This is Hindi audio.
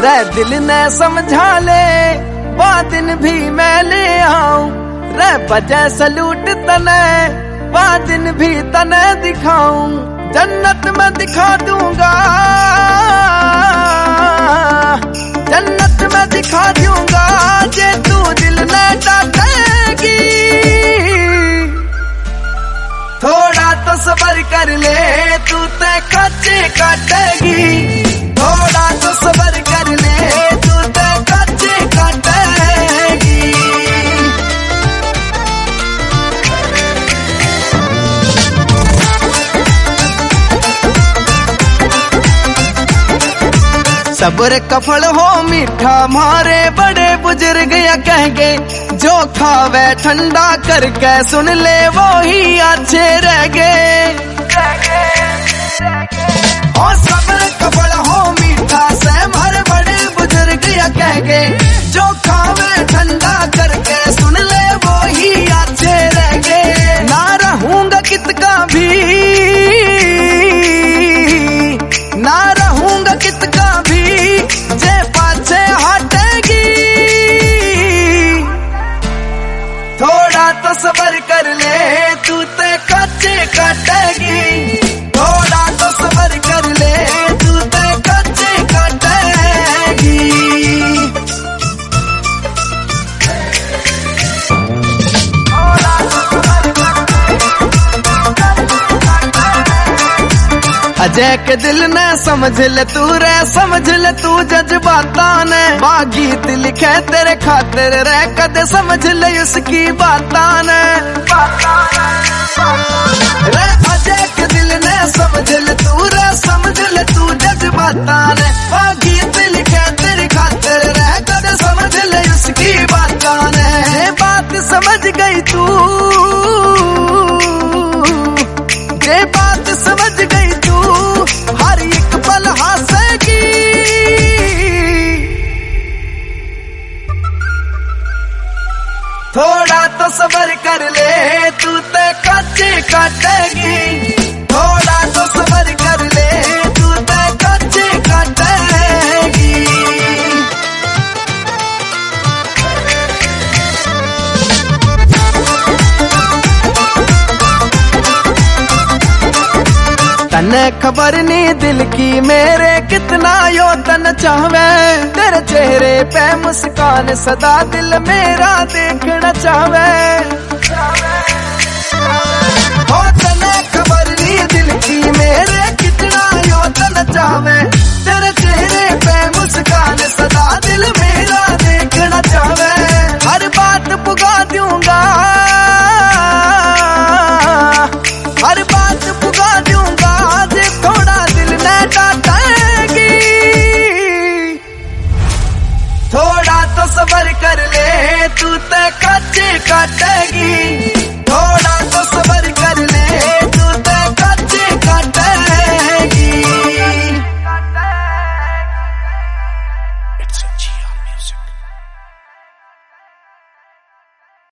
रे दिल ने समझा ले दिन भी मैं ले आऊं रे बजे सलूट तने दिन भी तने दिखाऊं जन्नत में दिखा दूंगा जन्नत में दिखा दूंगा जे तू दिल ने डांटेगी थोड़ा तो सब्र कर ले तू ते कच्चे काटेगी थोड़ा तो सब्र कर ले तू ते कच्चे काटेगी सब्र का फल हो मीठा मारे बड़े बुजुर्ग या कहेंगे जो खावे ठंडा करके सुन ले वो ही अच्छे रह गए और सब्र का फल हो मीठा से मारे बड़े बुजुर्ग या कहेंगे जो खावे ठंडा करके सुन ले वो ही अच्छे रह गए ना रहूंगा कितना भी ना रहूंगा कितना भी जे पाछे हटेगी थोड़ा तो सब्र कर ले तू ते कच्चे काटेगी थोड़ा तो सब्र कर ले तू ते कच्चे काटेगी अजय के दिल ने समझ ले तू रे समझ ले तू जज्बाता ने गीत लिखे तेरे खातिर रे कदे समझ ले उसकी बाता ने रे अजय के दिल ने समझ ले तू रे समझ ले तू जज्बाता ने गीत लिखे तेरे खातिर रे कदे समझ ले उसकी बाता ने बात समझ गई तू ये बात समझ गई तू हर एक पल हंसेगी थोड़ा तो सब्र कर ले तू ते कच्चे काटेगी थोड़ा तो सब्र कर ले तू ते कच्चे काटेगी तने खबर नहीं दिल की मेरे कितना यो तन चाहवे तेरे चेहरे पे मुस्कान सदा दिल मेरा देखना चाहवे हो तने खबर नहीं दिल की मेरे कितना यो तन चाहवे